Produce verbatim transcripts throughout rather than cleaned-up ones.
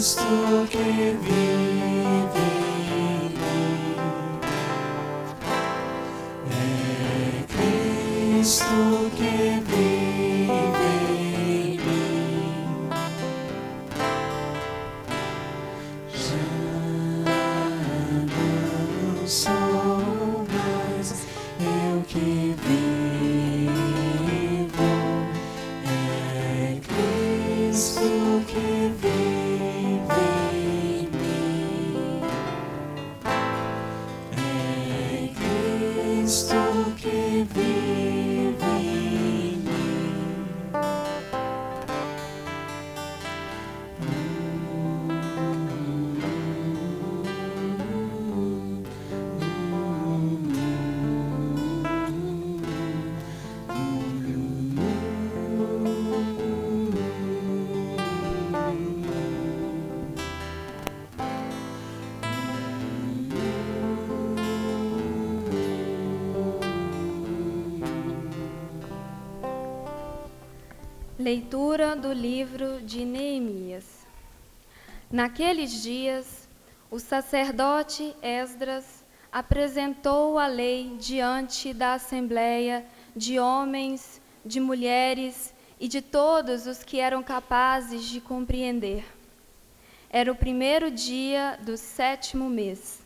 que vive em mim. É Cristo que vive em mim. Já não sou mais eu que vivo. É Cristo que vive em mim. É Cristo que vive em mim. Leitura do livro de Neemias. Naqueles dias, o sacerdote Esdras apresentou a lei diante da assembleia de homens, de mulheres e de todos os que eram capazes de compreender. Era o primeiro dia do sétimo mês.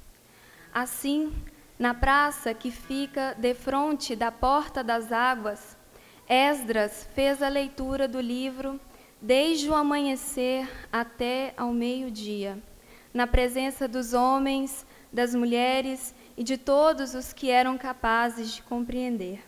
Assim, na praça que fica defronte da Porta das Águas, Esdras fez a leitura do livro desde o amanhecer até ao meio-dia, na presença dos homens, das mulheres e de todos os que eram capazes de compreender.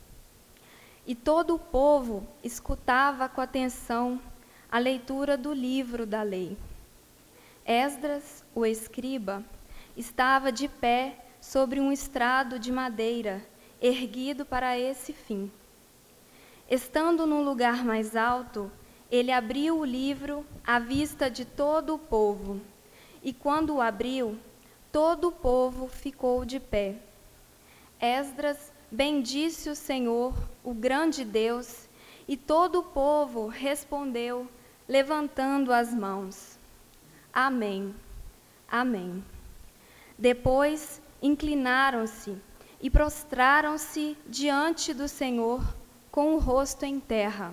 E todo o povo escutava com atenção a leitura do livro da lei. Esdras, o escriba, estava de pé sobre um estrado de madeira, erguido para esse fim. Estando num lugar mais alto, ele abriu o livro à vista de todo o povo, e quando o abriu, todo o povo ficou de pé. Esdras bendisse o Senhor, o grande Deus, e todo o povo respondeu, levantando as mãos. Amém. Amém. Depois inclinaram-se e prostraram-se diante do Senhor, com o rosto em terra.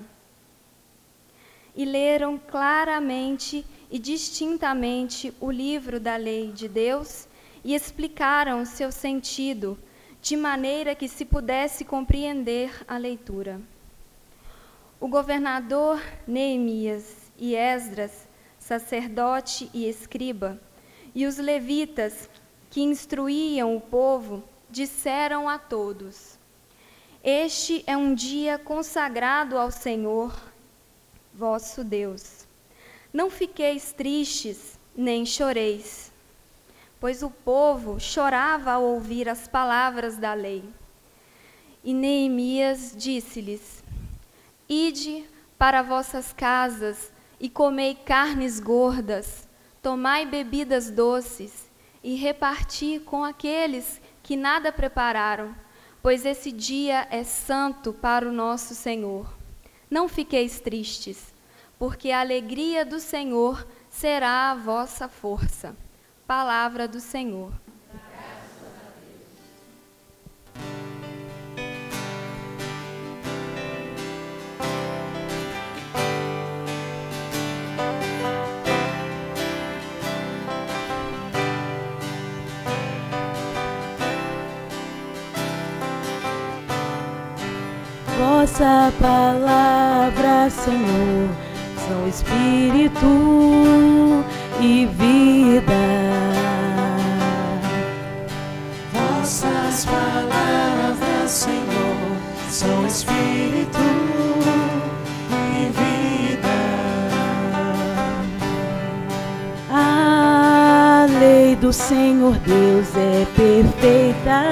E leram claramente e distintamente o livro da lei de Deus e explicaram seu sentido, de maneira que se pudesse compreender a leitura. O governador Neemias e Esdras, sacerdote e escriba, e os levitas que instruíam o povo, disseram a todos: Este é um dia consagrado ao Senhor, vosso Deus. Não fiqueis tristes, nem choreis, pois o povo chorava ao ouvir as palavras da lei. E Neemias disse-lhes: Ide para vossas casas e comei carnes gordas, tomai bebidas doces e reparti com aqueles que nada prepararam, pois esse dia é santo para o nosso Senhor. Não fiqueis tristes, porque a alegria do Senhor será a vossa força. Palavra do Senhor. Vossa palavra, Senhor, são espírito e vida. Vossas palavras, Senhor, são espírito e vida. A lei do Senhor Deus é perfeita,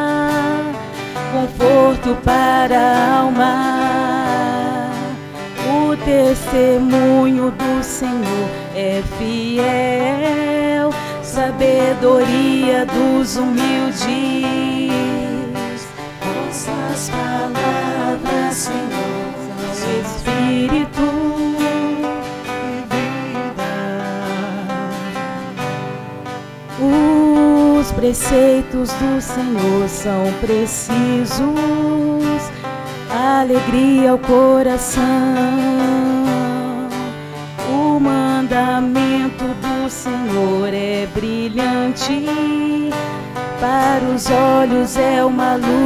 conforto para a alma. O testemunho do Senhor é fiel, sabedoria dos humildes. Vossas palavras, Senhor, são Espírito e vida. preceitos do Senhor são precisos, alegria ao coração. O mandamento do Senhor é brilhante, para os olhos é uma luz.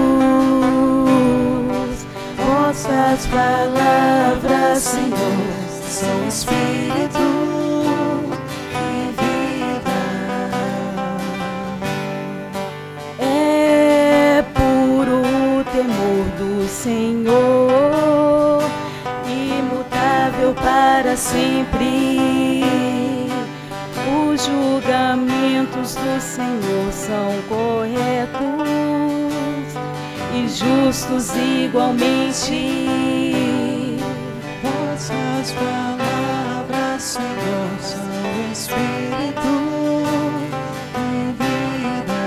Vossas palavras, Senhor, são Espírito e vida. É puro o temor do Senhor, imutável para sempre. Os julgamentos do Senhor são corretos e justos igualmente. Vossas palavras, Senhor, são Espírito e vida.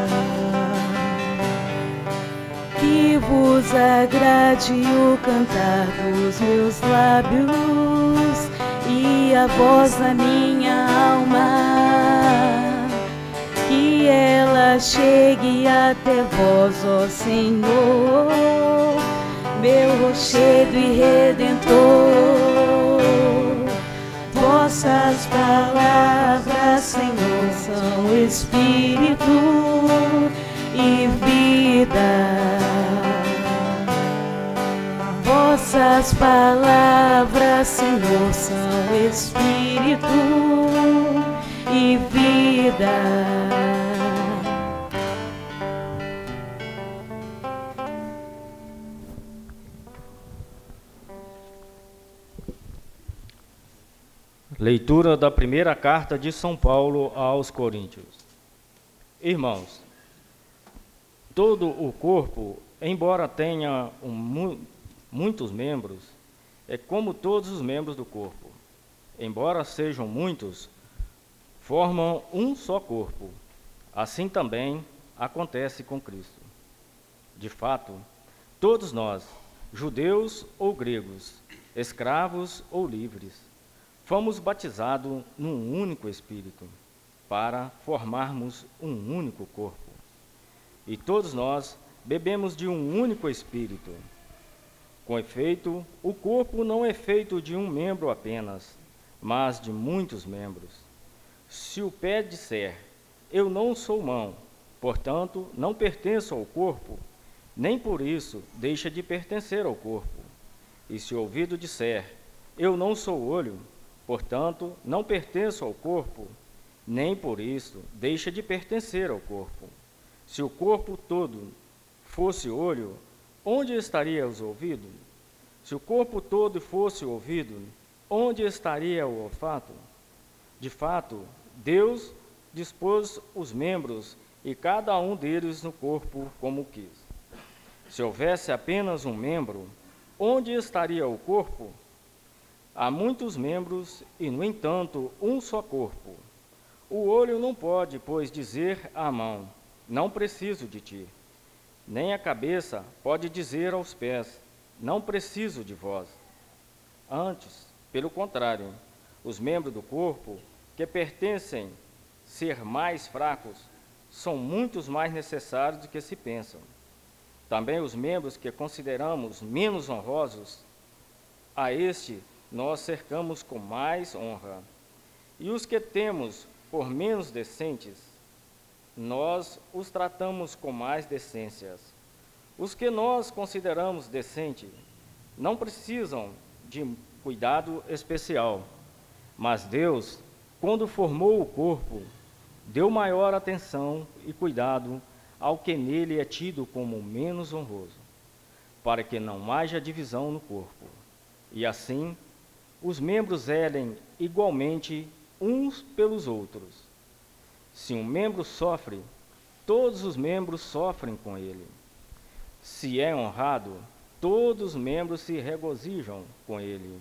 Que vos agrade o cantar dos meus lábios e a voz da minha alma, que ela chegue até vós, ó Senhor, meu rochedo e redentor. Vossas palavras, Senhor, são Espírito e vida. Vossas palavras, Senhor, são Espírito e vida. Leitura da primeira carta de São Paulo aos Coríntios. Irmãos, todo o corpo, embora tenha um, muitos membros, é como todos os membros do corpo. Embora sejam muitos, formam um só corpo. Assim também acontece com Cristo. De fato, todos nós, judeus ou gregos, escravos ou livres, fomos batizados num único Espírito, para formarmos um único corpo. E todos nós bebemos de um único Espírito. Com efeito, o corpo não é feito de um membro apenas, mas de muitos membros. Se o pé disser, eu não sou mão, portanto, não pertenço ao corpo, nem por isso deixa de pertencer ao corpo. E se o ouvido disser, eu não sou olho, portanto, não pertenço ao corpo, nem por isso deixa de pertencer ao corpo. Se o corpo todo fosse olho, onde estaria os ouvidos? Se o corpo todo fosse ouvido, onde estaria o olfato? De fato, Deus dispôs os membros e cada um deles no corpo como quis. Se houvesse apenas um membro, onde estaria o corpo? Há muitos membros e, no entanto, um só corpo. O olho não pode, pois, dizer à mão, não preciso de ti. Nem a cabeça pode dizer aos pés, não preciso de vós. Antes, pelo contrário, os membros do corpo, que pertencem ser mais fracos, são muitos mais necessários do que se pensam. Também os membros que consideramos menos honrosos, a este nós cercamos com mais honra. E os que temos por menos decentes, nós os tratamos com mais decências. Os que nós consideramos decentes não precisam de cuidado especial, mas Deus, quando formou o corpo, deu maior atenção e cuidado ao que nele é tido como menos honroso, para que não haja divisão no corpo. E assim, os membros zelem igualmente uns pelos outros. Se um membro sofre, todos os membros sofrem com ele. Se é honrado, todos os membros se regozijam com ele.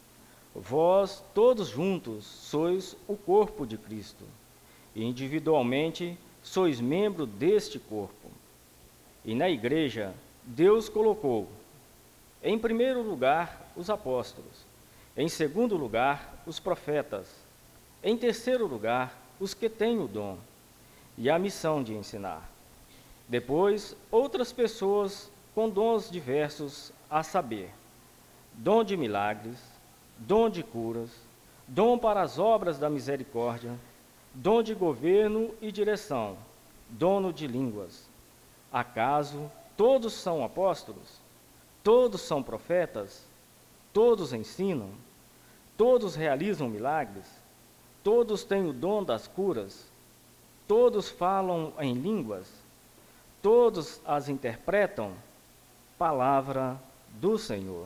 Vós, todos juntos, sois o corpo de Cristo, e individualmente sois membro deste corpo. E na igreja, Deus colocou, em primeiro lugar, os apóstolos, em segundo lugar, os profetas, em terceiro lugar, os que têm o dom, e a missão de ensinar. Depois, outras pessoas com dons diversos, a saber, dom de milagres, dom de curas, dom para as obras da misericórdia, dom de governo e direção, dono de línguas. Acaso todos são apóstolos? Todos são profetas? Todos ensinam? Todos realizam milagres? Todos têm o dom das curas? Todos falam em línguas? Todos as interpretam? Palavra do Senhor.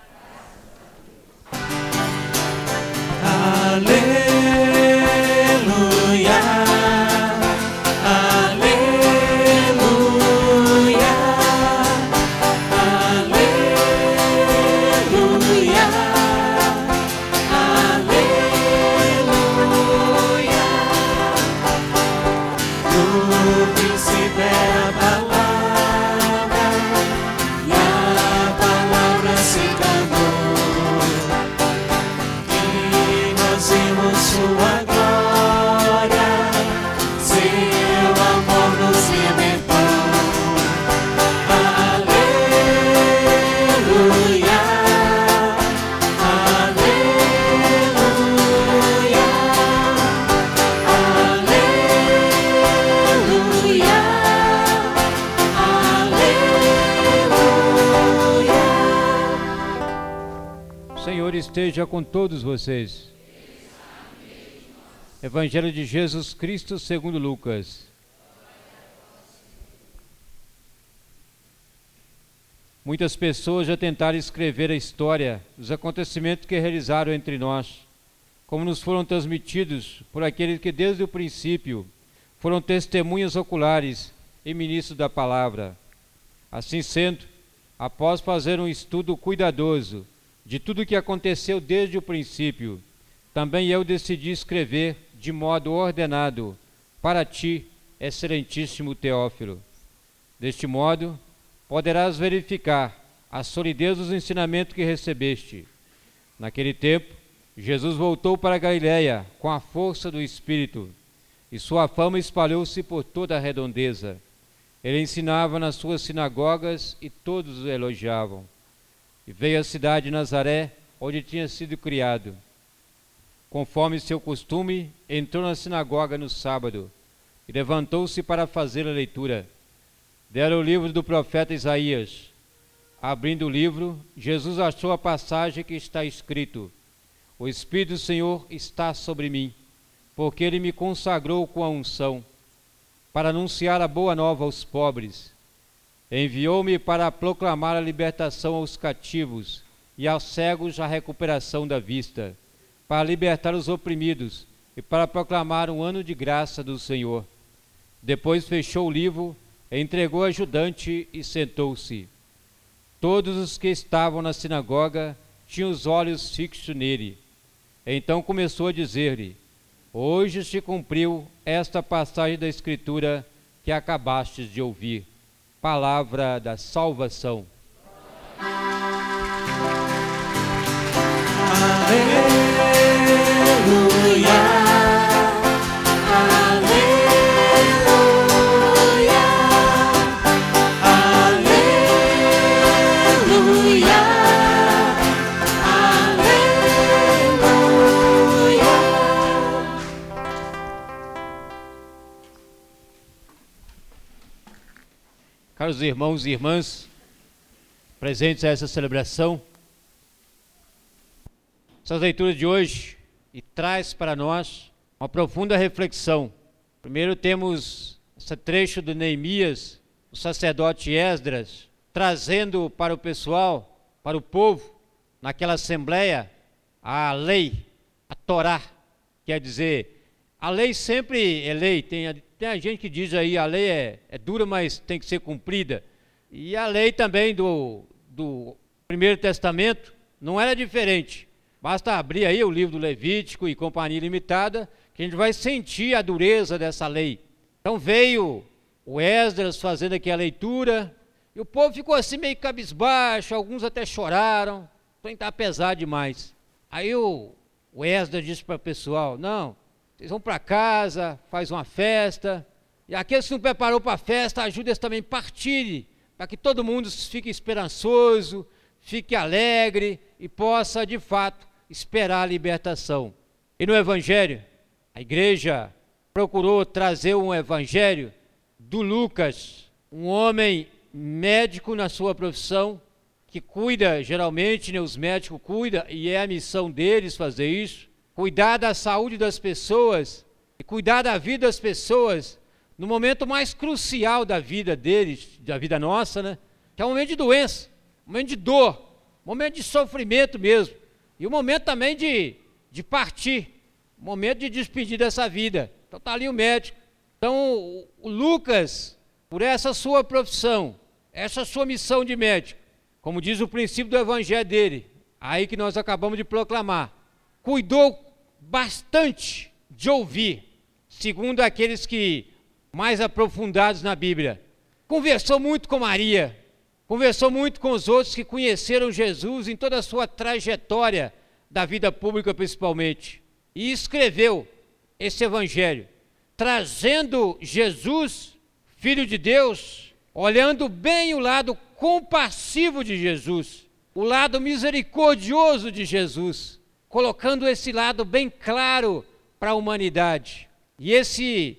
Aleluia, aleluia, aleluia, aleluia. Do princípio é a palavra, e a palavra se encarnou, e nós vimos sua glória, seu amor nos libertou. Aleluia, aleluia, aleluia, aleluia. O Senhor esteja com todos vocês. Evangelho de Jesus Cristo segundo Lucas. Muitas pessoas já tentaram escrever a história dos acontecimentos que realizaram entre nós, como nos foram transmitidos por aqueles que desde o princípio foram testemunhas oculares e ministros da palavra. Assim sendo, após fazer um estudo cuidadoso de tudo o que aconteceu desde o princípio, também eu decidi escrever de modo ordenado para ti, excelentíssimo Teófilo. Deste modo, poderás verificar a solidez dos ensinamentos que recebeste. Naquele tempo, Jesus voltou para a Galiléia com a força do Espírito, e sua fama espalhou-se por toda a redondeza. Ele ensinava nas suas sinagogas e todos o elogiavam. E veio à cidade de Nazaré, onde tinha sido criado. Conforme seu costume, entrou na sinagoga no sábado e levantou-se para fazer a leitura. Deram o livro do profeta Isaías. Abrindo o livro, Jesus achou a passagem que está escrito: O Espírito do Senhor está sobre mim, porque Ele me consagrou com a unção, para anunciar a boa nova aos pobres. Enviou-me para proclamar a libertação aos cativos e aos cegos a recuperação da vista, para libertar os oprimidos e para proclamar um ano de graça do Senhor. Depois fechou o livro, entregou ao ajudante e sentou-se. Todos os que estavam na sinagoga tinham os olhos fixos nele. Então começou a dizer-lhe: Hoje se cumpriu esta passagem da Escritura que acabastes de ouvir. Palavra da salvação. Aleluia, aleluia, aleluia, aleluia. Caros irmãos e irmãs, presentes a essa celebração, essa leitura de hoje e traz para nós uma profunda reflexão. Primeiro temos esse trecho do Neemias, o sacerdote Esdras, trazendo para o pessoal, para o povo, naquela assembleia, a lei, a Torá. Quer dizer, a lei sempre é lei. Tem a, tem a gente que diz aí, a lei é, é dura, mas tem que ser cumprida. E a lei também do, do Primeiro Testamento não era diferente. Basta abrir aí o livro do Levítico e Companhia Limitada, que a gente vai sentir a dureza dessa lei. Então veio o Esdras fazendo aqui a leitura, e o povo ficou assim meio cabisbaixo, alguns até choraram, então está pesado demais. Aí o, o Esdras disse para o pessoal: não, vocês vão para casa, faz uma festa, E aqueles que não preparou para a festa, ajude eles também a partirem, para que todo mundo fique esperançoso, fique alegre e possa, de fato, esperar a libertação. E no Evangelho, a igreja procurou trazer um Evangelho do Lucas, um homem médico na sua profissão, que cuida, geralmente, né, os médicos cuidam, e é a missão deles fazer isso, cuidar da saúde das pessoas e cuidar da vida das pessoas no momento mais crucial da vida deles, da vida nossa, né? Que é um momento de doença, um momento de dor, um momento de sofrimento mesmo, e um momento também de, de partir, um momento de despedir dessa vida. Então está ali o médico. Então o, o Lucas, por essa sua profissão, essa sua missão de médico, como diz o princípio do evangelho dele, aí que nós acabamos de proclamar, cuidou bastante de ouvir, segundo aqueles que mais aprofundados na Bíblia. Conversou muito com Maria, conversou muito com os outros que conheceram Jesus em toda a sua trajetória da vida pública principalmente, e escreveu esse evangelho, trazendo Jesus, Filho de Deus, olhando bem o lado compassivo de Jesus, o lado misericordioso de Jesus, colocando esse lado bem claro para a humanidade. E esse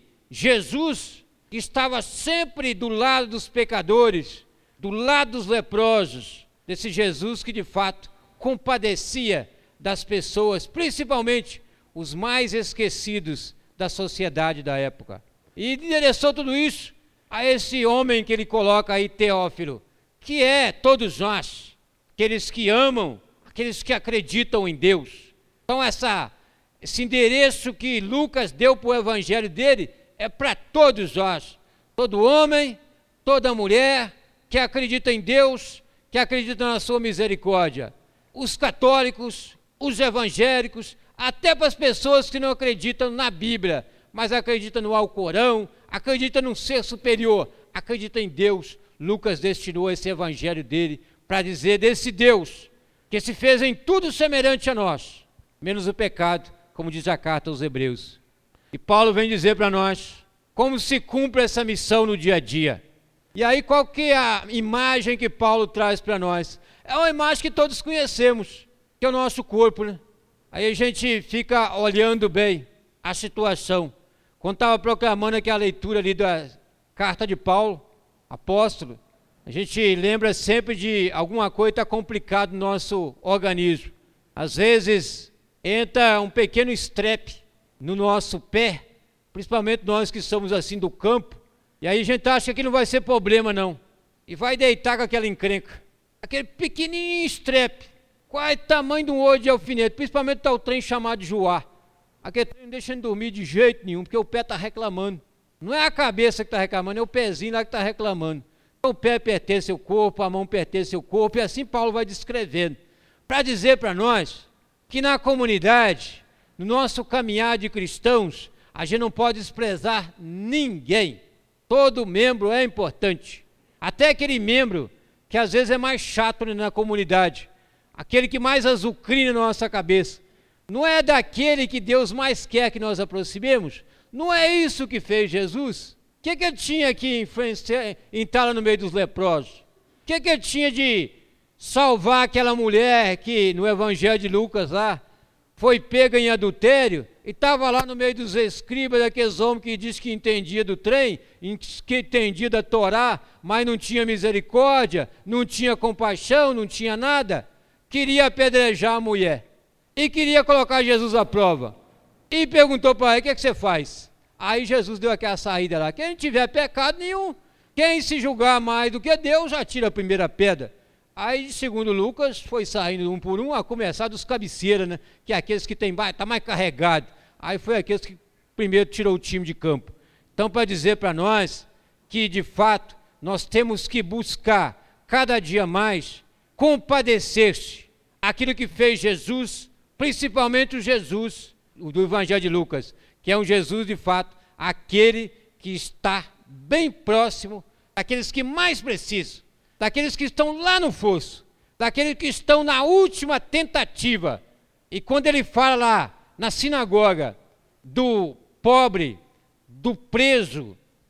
Jesus que estava sempre do lado dos pecadores, do lado dos leprosos, desse Jesus que de fato compadecia das pessoas, principalmente os mais esquecidos da sociedade da época. E endereçou tudo isso a esse homem que ele coloca aí, Teófilo, que é todos nós, aqueles que amam, aqueles que acreditam em Deus. Então essa, esse endereço que Lucas deu para o evangelho dele é para todos nós, todo homem, toda mulher que acredita em Deus, que acredita na sua misericórdia, os católicos, os evangélicos, até para as pessoas que não acreditam na Bíblia, mas acreditam no Alcorão, acreditam num ser superior, acreditam em Deus. Lucas destinou esse evangelho dele para dizer desse Deus que se fez em tudo semelhante a nós, menos o pecado, como diz a carta aos Hebreus. E Paulo vem dizer para nós como se cumpre essa missão no dia a dia. E aí qual que é a imagem que Paulo traz para nós? É uma imagem que todos conhecemos, que é o nosso corpo, né? Aí a gente fica olhando bem a situação. Quando estava proclamando aqui a leitura ali da carta de Paulo, apóstolo, a gente lembra sempre de alguma coisa que está complicada no nosso organismo. Às vezes entra um pequeno estrepe no nosso pé, principalmente nós que somos assim do campo, e aí a gente acha que aqui não vai ser problema não, e vai deitar com aquela encrenca, aquele pequenininho estrepe, qual é o tamanho de um olho de alfinete, principalmente está o trem chamado de joar, aquele trem não deixa ele dormir de jeito nenhum, porque o pé está reclamando, não é a cabeça que está reclamando, é o pezinho lá que está reclamando. Então, o pé pertence ao corpo, a mão pertence ao corpo, e assim Paulo vai descrevendo, para dizer para nós que na comunidade, no nosso caminhar de cristãos, a gente não pode desprezar ninguém. Todo membro é importante. Até aquele membro que às vezes é mais chato na comunidade, aquele que mais azucrina na nossa cabeça. Não é daquele que Deus mais quer que nós aproximemos? Não é isso que fez Jesus? O que, que ele tinha que entrar no meio dos leprosos? O que, que ele tinha de salvar aquela mulher que no Evangelho de Lucas lá foi pega em adultério e estava lá no meio dos escribas, daqueles homens que diz que entendia do trem, que entendia da Torá, mas não tinha misericórdia, não tinha compaixão, não tinha nada, queria apedrejar a mulher e queria colocar Jesus à prova e perguntou para ele: o que, é que você faz? Aí Jesus deu aquela saída lá: quem não tiver pecado nenhum, quem se julgar mais do que Deus, já tira a primeira pedra. Aí, segundo Lucas, foi saindo um por um, a começar dos cabeceiras, né? Que é aqueles que tem, tá mais carregado. Aí foi aqueles que primeiro tirou o time de campo. Então, para dizer para nós que, de fato, nós temos que buscar cada dia mais compadecer-se aquilo que fez Jesus, principalmente o Jesus do Evangelho de Lucas, que é um Jesus, de fato, aquele que está bem próximo daqueles que mais precisam, daqueles que estão lá no fosso, daqueles que estão na última tentativa. E quando ele fala lá na sinagoga do pobre, do preso,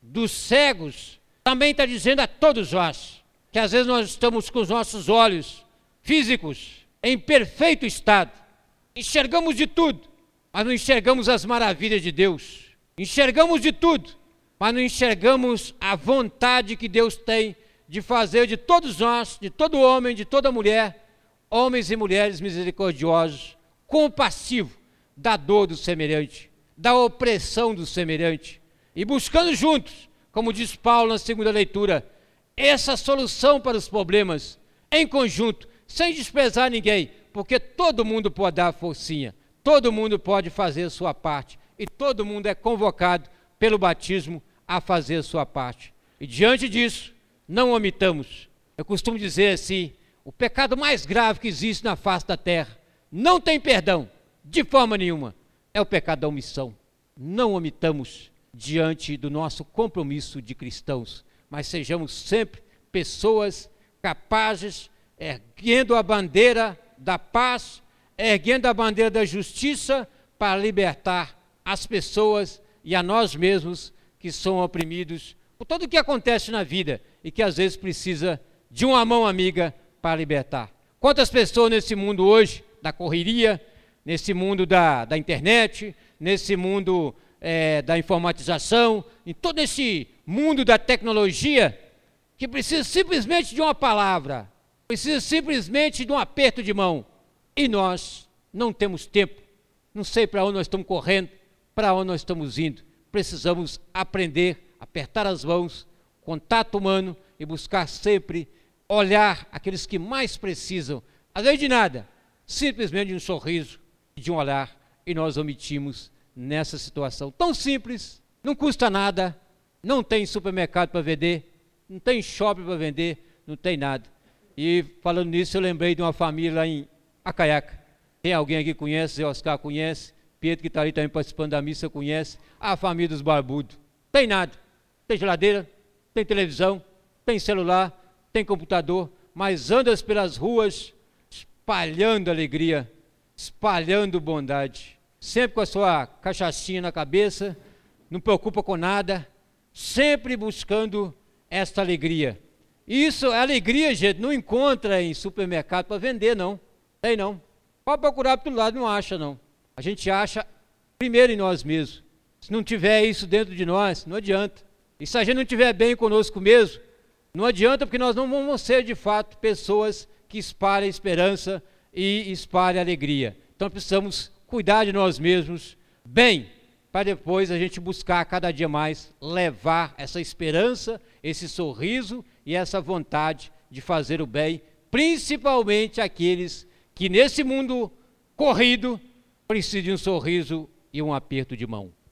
dos cegos, também está dizendo a todos nós, que às vezes nós estamos com os nossos olhos físicos em perfeito estado, enxergamos de tudo, mas não enxergamos as maravilhas de Deus, enxergamos de tudo, mas não enxergamos a vontade que Deus tem de fazer de todos nós, de todo homem, de toda mulher, homens e mulheres misericordiosos, compassivos da dor do semelhante, da opressão do semelhante, e buscando juntos, como diz Paulo na segunda leitura, essa solução para os problemas, em conjunto, sem desprezar ninguém, porque todo mundo pode dar a forcinha, todo mundo pode fazer a sua parte, e todo mundo é convocado pelo batismo a fazer a sua parte. E diante disso, não omitamos. Eu costumo dizer assim, o pecado mais grave que existe na face da terra, não tem perdão, de forma nenhuma, é o pecado da omissão. Não omitamos diante do nosso compromisso de cristãos, mas sejamos sempre pessoas capazes, erguendo a bandeira da paz, erguendo a bandeira da justiça, para libertar as pessoas e a nós mesmos que são oprimidos por tudo o que acontece na vida e que às vezes precisa de uma mão amiga para libertar. Quantas pessoas nesse mundo hoje, da correria, nesse mundo da, da internet, nesse mundo é, da informatização, em todo esse mundo da tecnologia, que precisa simplesmente de uma palavra, precisa simplesmente de um aperto de mão, e nós não temos tempo, não sei para onde nós estamos correndo, para onde nós estamos indo. Precisamos aprender, apertar as mãos, contato humano, e buscar sempre olhar aqueles que mais precisam, às vezes de nada, simplesmente de um sorriso, de um olhar, e nós omitimos nessa situação tão simples, não custa nada, não tem supermercado para vender, não tem shopping para vender, não tem nada. E falando nisso, eu lembrei de uma família lá em Acaiaca. Tem alguém aqui que conhece, o Oscar conhece, Pedro que está ali também participando da missa conhece, a família dos barbudos. Tem nada, tem geladeira, tem televisão, tem celular, tem computador, mas anda pelas ruas espalhando alegria, espalhando bondade, sempre com a sua cachaçinha na cabeça, não preocupa com nada, sempre buscando esta alegria. Isso, a alegria, gente, não encontra em supermercado para vender, não. Tem não. Pode procurar para todo lado, não acha, não. A gente acha primeiro em nós mesmos. Se não tiver isso dentro de nós, não adianta. E se a gente não estiver bem conosco mesmo, não adianta, porque nós não vamos ser, de fato, pessoas que espalhem esperança e espalhem alegria. Então precisamos cuidar de nós mesmos bem, para depois a gente buscar cada dia mais levar essa esperança, esse sorriso e essa vontade de fazer o bem, principalmente aqueles que nesse mundo corrido precisam de um sorriso e um aperto de mão.